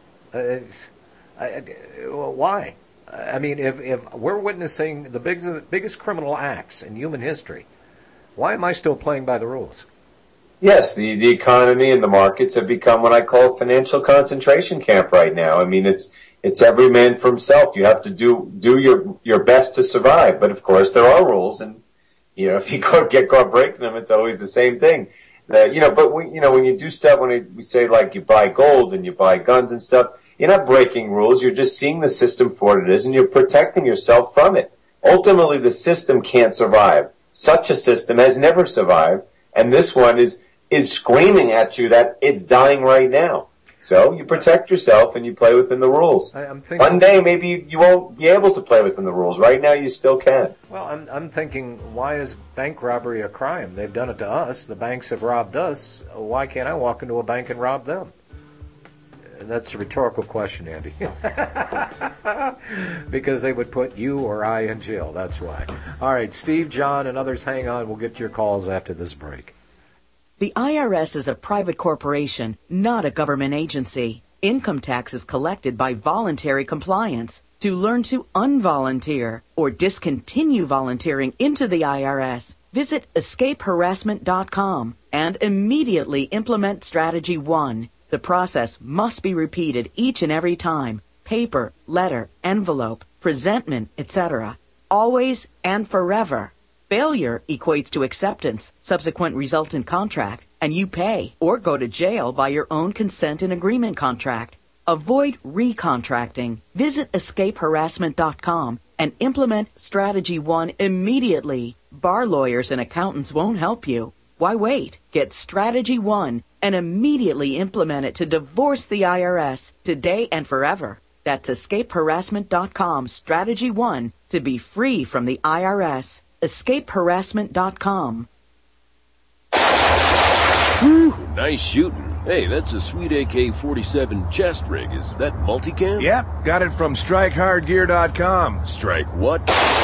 Why? I mean, if we're witnessing the biggest criminal acts in human history, why am I still playing by the rules? Yes, the economy and the markets have become what I call a financial concentration camp right now. I mean, it's every man for himself. You have to do your best to survive. But of course, there are rules, and if you get caught breaking them, it's always the same thing. But when you do stuff, when we say like you buy gold and you buy guns and stuff, you're not breaking rules. You're just seeing the system for what it is, and you're protecting yourself from it. Ultimately, the system can't survive. Such a system has never survived, and this one is screaming at you that it's dying right now. So you protect yourself and you play within the rules. One day maybe you won't be able to play within the rules. Right now you still can. Well, I'm thinking, why is bank robbery a crime? They've done it to us. The banks have robbed us. Why can't I walk into a bank and rob them? That's a rhetorical question, Andy. Because they would put you or I in jail. That's why. All right, Steve, John, and others, hang on. We'll get to your calls after this break. The IRS is a private corporation, not a government agency. Income tax is collected by voluntary compliance. To learn to unvolunteer or discontinue volunteering into the IRS, visit escapeharassment.com and immediately implement Strategy 1. The process must be repeated each and every time. Paper, letter, envelope, presentment, etc. Always and forever. Failure equates to acceptance, subsequent resultant contract, and you pay or go to jail by your own consent and agreement contract. Avoid recontracting. Visit escapeharassment.com and implement Strategy 1 immediately. Bar lawyers and accountants won't help you. Why wait? Get Strategy One and immediately implement it to divorce the IRS today and forever. That's escapeharassment.com, Strategy One, to be free from the IRS. Escapeharassment.com. Whew, nice shooting. Hey, that's a sweet AK-47 chest rig. Is that multicam? Yep, got it from StrikeHardGear.com. Strike what?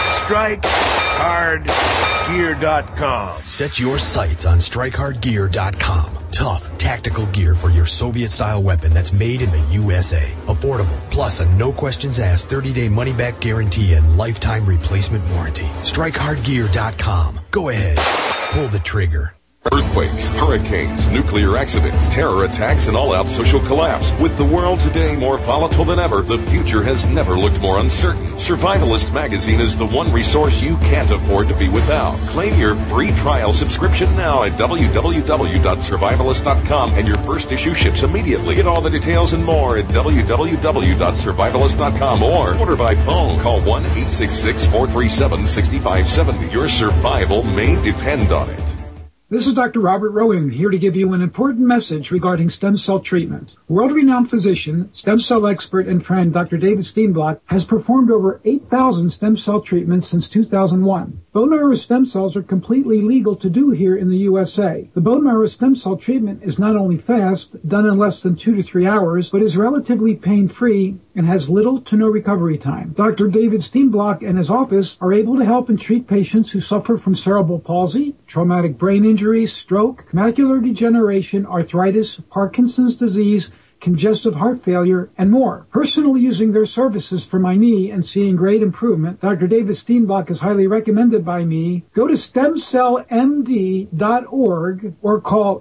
StrikeHardGear.com. Set your sights on StrikeHardGear.com. Tough, tactical gear for your Soviet-style weapon that's made in the USA. Affordable, plus a no-questions-asked 30-day money-back guarantee and lifetime replacement warranty. StrikeHardGear.com. Go ahead. Pull the trigger. Earthquakes, hurricanes, nuclear accidents, terror attacks, and all-out social collapse. With the world today more volatile than ever, the future has never looked more uncertain. Survivalist magazine is the one resource you can't afford to be without. Claim your free trial subscription now at www.survivalist.com, and your first issue ships immediately. Get all the details and more at www.survivalist.com or order by phone. Call 1-866-437-6570. Your survival may depend on it. This is Dr. Robert Rowan here to give you an important message regarding stem cell treatment. World-renowned physician, stem cell expert, and friend Dr. David Steenblock has performed over 8,000 stem cell treatments since 2001. Bone marrow stem cells are completely legal to do here in the USA. The bone marrow stem cell treatment is not only fast, done in less than 2 to 3 hours, but is relatively pain-free and has little to no recovery time. Dr. David Steenblock and his office are able to help and treat patients who suffer from cerebral palsy, traumatic brain injury, stroke, macular degeneration, arthritis, Parkinson's disease, congestive heart failure, and more. Personally using their services for my knee and seeing great improvement, Dr. David Steenblock is highly recommended by me. Go to stemcellmd.org or call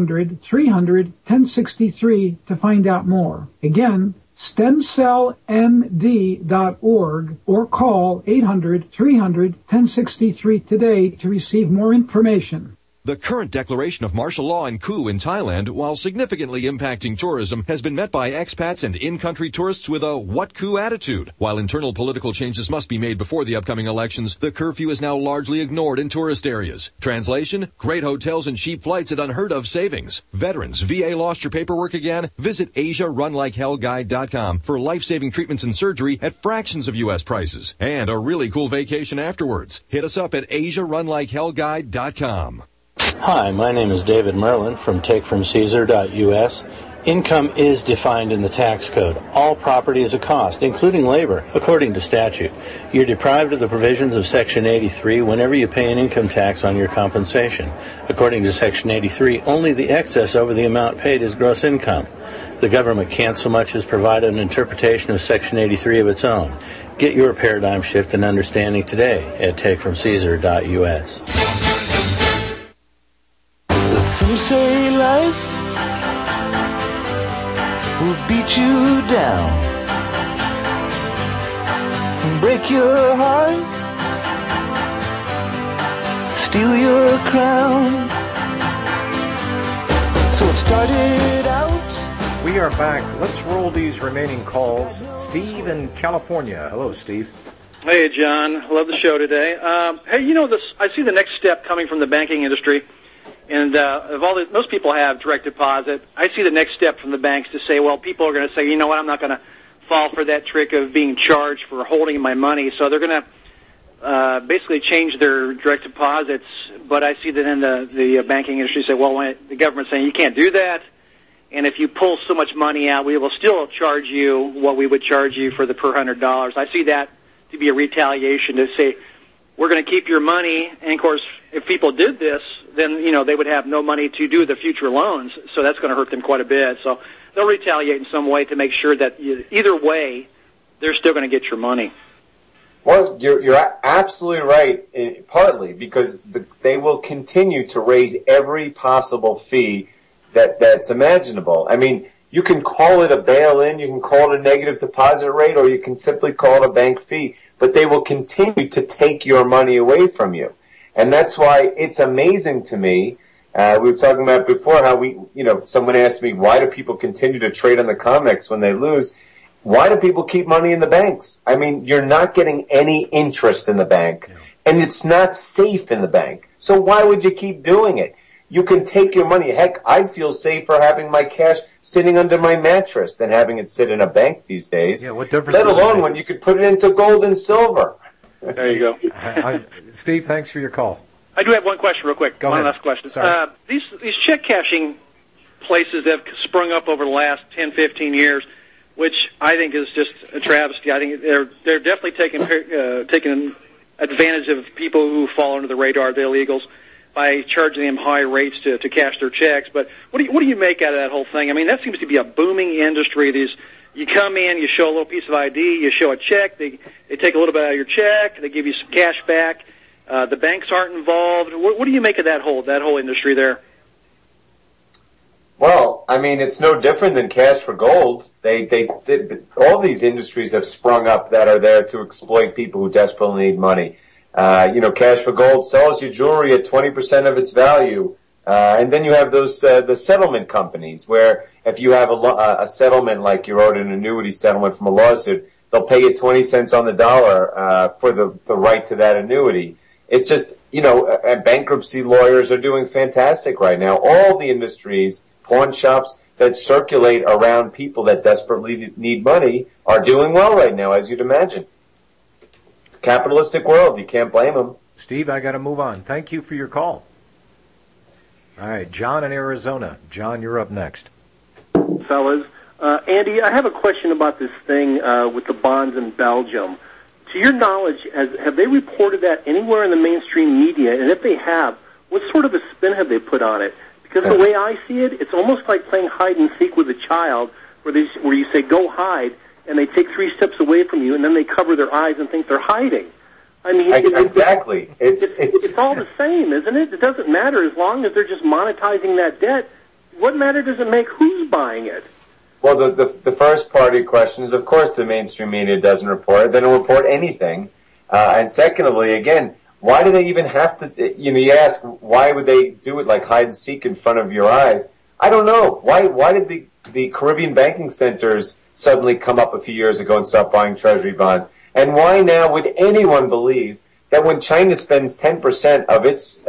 800-300-1063 to find out more. Again, stemcellmd.org or call 800-300-1063 today to receive more information. The current declaration of martial law and coup in Thailand, while significantly impacting tourism, has been met by expats and in-country tourists with a what coup attitude. While internal political changes must be made before the upcoming elections, the curfew is now largely ignored in tourist areas. Translation: great hotels and cheap flights at unheard of savings. Veterans, VA lost your paperwork again? Visit AsiaRunLikeHellGuide.com for life-saving treatments and surgery at fractions of U.S. prices. And a really cool vacation afterwards. Hit us up at AsiaRunLikeHellGuide.com. Hi, my name is David Merlin from TakeFromCaesar.us. Income is defined in the tax code. All property is a cost, including labor, according to statute. You're deprived of the provisions of Section 83 whenever you pay an income tax on your compensation. According to Section 83, only the excess over the amount paid is gross income. The government can't so much as provide an interpretation of Section 83 of its own. Get your paradigm shift and understanding today at TakeFromCaesar.us. Some say life will beat you down and break your heart, steal your crown. So it started out. We are back. Let's roll these remaining calls. Steve in California. Hello, Steve. Hey, John. Love the show today. Hey, you know, I see the next step coming from the banking industry. And most people have direct deposit. I see the next step from the banks to say, well, people are going to say, you know what, I'm not going to fall for that trick of being charged for holding my money. So they're going to basically change their direct deposits. But I see that in the banking industry say, well, when the government's saying you can't do that, and if you pull so much money out, we will still charge you what we would charge you for the per $100. I see that to be a retaliation to say, we're going to keep your money. And, of course, if people did this, then, you know, they would have no money to do the future loans. So that's going to hurt them quite a bit. So they'll retaliate in some way to make sure that either way, they're still going to get your money. Well, you're absolutely right, partly because they will continue to raise every possible fee that's imaginable. I mean, you can call it a bail-in, you can call it a negative deposit rate, or you can simply call it a bank fee, but they will continue to take your money away from you. And that's why it's amazing to me. We were talking about before how someone asked me, why do people continue to trade on the COMEX when they lose? Why do people keep money in the banks? I mean, you're not getting any interest in the bank, and it's not safe in the bank. So why would you keep doing it? You can take your money. Heck, I'd feel safer having my cash sitting under my mattress than having it sit in a bank these days. Yeah, what difference? Let alone when you could put it into gold and silver. There you go. Steve, thanks for your call. I do have one question real quick. Go one ahead. last question. Sorry. These check cashing places have sprung up over the last 10, 15 years, which I think is just a travesty. I think they're definitely taking advantage of people who fall under the radar, the illegals, by charging them high rates to cash their checks. But what do you make out of that whole thing? I mean, that seems to be a booming industry. You come in, you show a little piece of ID, you show a check, they take a little bit out of your check, they give you some cash back. The banks aren't involved. What do you make of that whole industry there? Well, I mean, it's no different than cash for gold. All these industries have sprung up that are there to exploit people who desperately need money. Cash for gold sells you jewelry at 20% of its value. And then you have those, the settlement companies where if you have a settlement, like you wrote an annuity settlement from a lawsuit, they'll pay you 20 cents on the dollar, for the right to that annuity. It's just, bankruptcy lawyers are doing fantastic right now. All the industries, pawn shops that circulate around people that desperately need money are doing well right now, as you'd imagine. It's a capitalistic world. You can't blame them. Steve, I got to move on. Thank you for your call. All right, John in Arizona. John, you're up next. Fellas, Andy, I have a question about this thing with the bonds in Belgium. To your knowledge, have they reported that anywhere in the mainstream media? And if they have, what sort of a spin have they put on it? Because the way I see it, it's almost like playing hide and seek with a child, where you say, go hide, and they take 3 steps away from you, and then they cover their eyes and think they're hiding. I mean, exactly. It's all the same, isn't it? It doesn't matter as long as they're just monetizing that debt. What matter does it make who's buying it? Well, the first part of your question is, of course, the mainstream media doesn't report it. They don't report anything. And secondly, again, why do they even have to, you ask, why would they do it like hide and seek in front of your eyes? I don't know. Why did the Caribbean banking centers suddenly come up a few years ago and start buying treasury bonds? And why now would anyone believe that when China spends 10% of its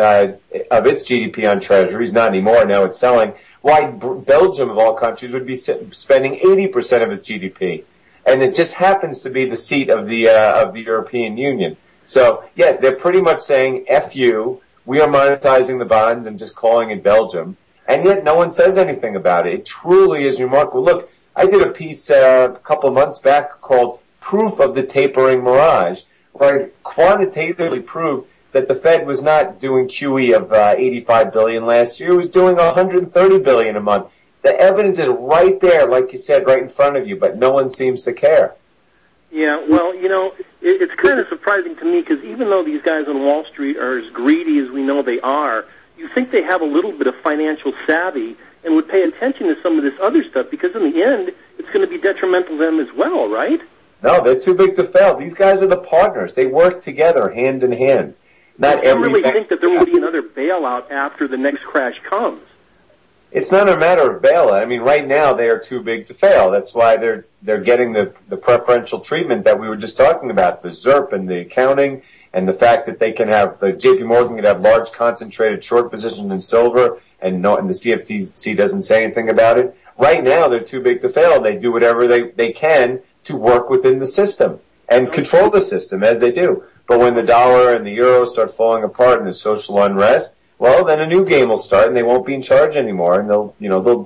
GDP on treasuries, not anymore, now it's selling, why Belgium, of all countries, would be spending 80% of its GDP? And it just happens to be the seat of the European Union. So, yes, they're pretty much saying, F you, we are monetizing the bonds and just calling it Belgium. And yet no one says anything about it. It truly is remarkable. Look, I did a piece a couple of months back called Proof of the Tapering Mirage, where I quantitatively proved that the Fed was not doing QE of $85 billion last year. It was doing $130 billion a month. The evidence is right there, like you said, right in front of you, but no one seems to care. Yeah, well, it's kind of surprising to me because even though these guys on Wall Street are as greedy as we know they are, you think they have a little bit of financial savvy and would pay attention to some of this other stuff because in the end, it's going to be detrimental to them as well, right? No, they're too big to fail. These guys are the partners. They work together hand in hand. I don't really think that there will be another bailout after the next crash comes. It's not a matter of bailout. I mean, right now they are too big to fail. That's why they're getting the preferential treatment that we were just talking about, the ZIRP and the accounting, and the fact that they can have the JP Morgan can have large concentrated short positions in silver, and the CFTC doesn't say anything about it. Right now they're too big to fail. They do whatever they can to work within the system and control the system as they do. But when the dollar and the euro start falling apart and the social unrest, well, then a new game will start, and they won't be in charge anymore, and they'll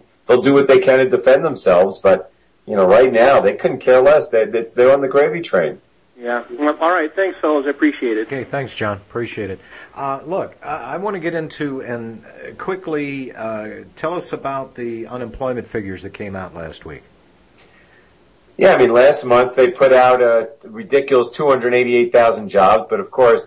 do what they can to defend themselves. But right now they couldn't care less. They're on the gravy train. Yeah. Well, all right. Thanks, fellas. I appreciate it. Okay. Thanks, John. Appreciate it. Look, I want to get into and quickly tell us about the unemployment figures that came out last week. Yeah, I mean, last month they put out a ridiculous 288,000 jobs, but of course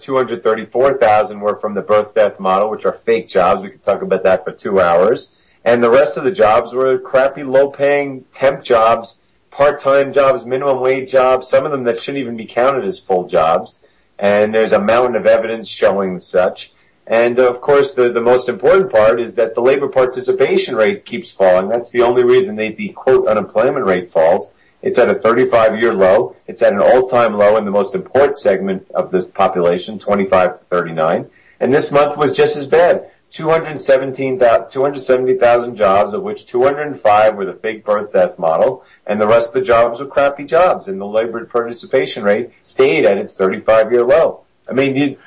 234,000 were from the birth-death model, which are fake jobs. We could talk about that for 2 hours. And the rest of the jobs were crappy, low-paying temp jobs, part-time jobs, minimum wage jobs, some of them that shouldn't even be counted as full jobs. And there's a mountain of evidence showing such. And, of course, the most important part is that the labor participation rate keeps falling. That's the only reason the, quote, unemployment rate falls. It's at a 35-year low. It's at an all-time low in the most important segment of the population, 25 to 39. And this month was just as bad. 270,000 jobs, of which 205 were the fake birth death model, and the rest of the jobs were crappy jobs, and the labor participation rate stayed at its 35-year low. I mean, the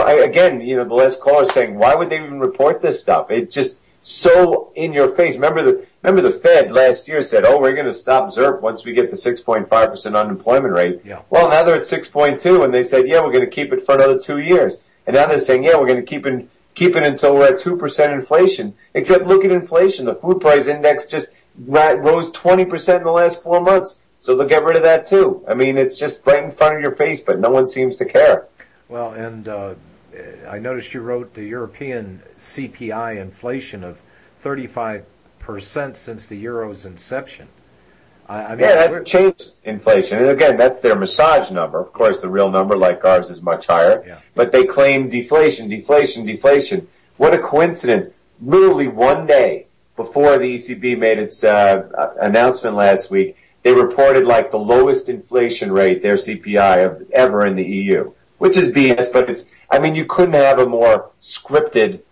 last caller is saying, why would they even report this stuff? It's just so in your face. Remember the Fed last year said, we're going to stop ZIRP once we get to 6.5% unemployment rate. Yeah. Well, now they're at 6.2, and they said, we're going to keep it for another 2 years. And now they're saying, we're going to keep it until we're at 2% inflation. Except look at inflation. The food price index just rose 20% in the last 4 months. So they'll get rid of that too. I mean, it's just right in front of your face, but no one seems to care. Well, and I noticed you wrote the European CPI inflation of 35% since the euro's inception. It hasn't changed inflation. And again, that's their massage number. Of course, the real number, like ours, is much higher. Yeah. But they claim deflation. What a coincidence. Literally one day before the ECB made its announcement last week, they reported like the lowest inflation rate, their CPI, ever in the EU. Which is BS, but you couldn't have a more scripted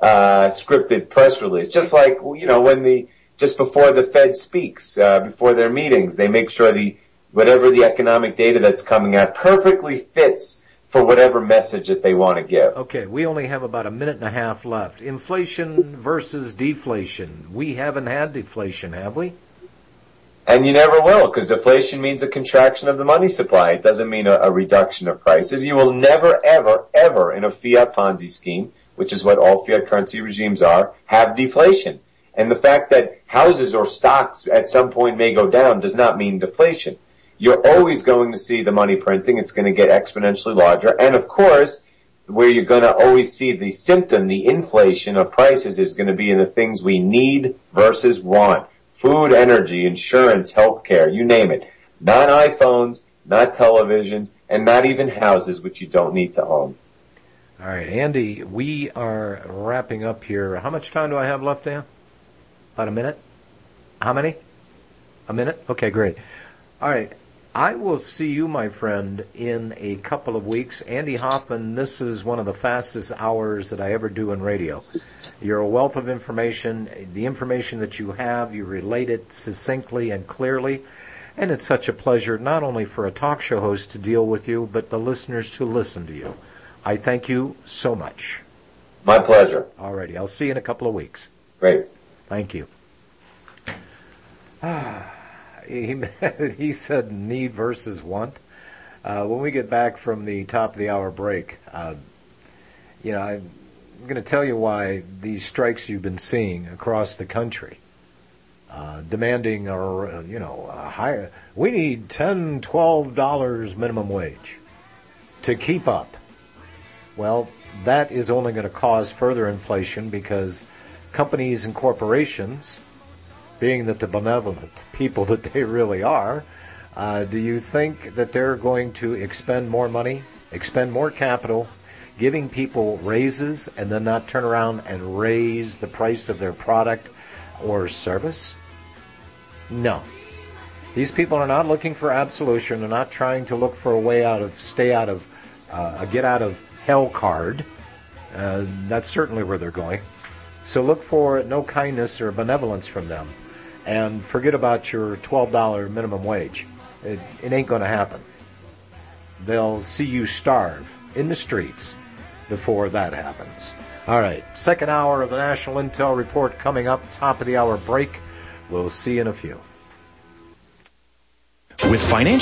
press release. Just like, just before the Fed speaks, before their meetings, they make sure whatever the economic data that's coming out perfectly fits for whatever message that they want to give. Okay, we only have about a minute and a half left. Inflation versus deflation. We haven't had deflation, have we? And you never will, because deflation means a contraction of the money supply. It doesn't mean a reduction of prices. You will never, ever, ever in a fiat Ponzi scheme, which is what all fiat currency regimes are, have deflation. And the fact that houses or stocks at some point may go down does not mean deflation. You're always going to see the money printing. It's going to get exponentially larger. And of course, where you're going to always see the symptom, the inflation of prices, is going to be in the things we need versus want. Food, energy, insurance, healthcare, you name it. Not iPhones, not televisions, and not even houses, which you don't need to own. All right, Andy, we are wrapping up here. How much time do I have left, Dan? About a minute? How many? A minute? Okay, great. All right, I will see you, my friend, in a couple of weeks. Andy Hoffman, this is one of the fastest hours that I ever do in radio. You're a wealth of information. The information that you have, you relate it succinctly and clearly. And it's such a pleasure not only for a talk show host to deal with you, but the listeners to listen to you. I thank you so much. My pleasure. All righty. I'll see you in a couple of weeks. Great. Thank you. He said need versus want. When we get back from the top of the hour break, I'm going to tell you why these strikes you've been seeing across the country, demanding a higher. We need $10, $12 minimum wage to keep up. Well, that is only going to cause further inflation because companies and corporations, being that the benevolent people that they really are, do you think that they're going to expend more money, expend more capital, giving people raises, and then not turn around and raise the price of their product or service? No. These people are not looking for absolution. They're not trying to look for a way out of, a get out of hell card. That's certainly where they're going. So look for no kindness or benevolence from them. And forget about your $12 minimum wage. It ain't going to happen. They'll see you starve in the streets before that happens. All right, second hour of the National Intel Report coming up, top of the hour break. We'll see you in a few. With financial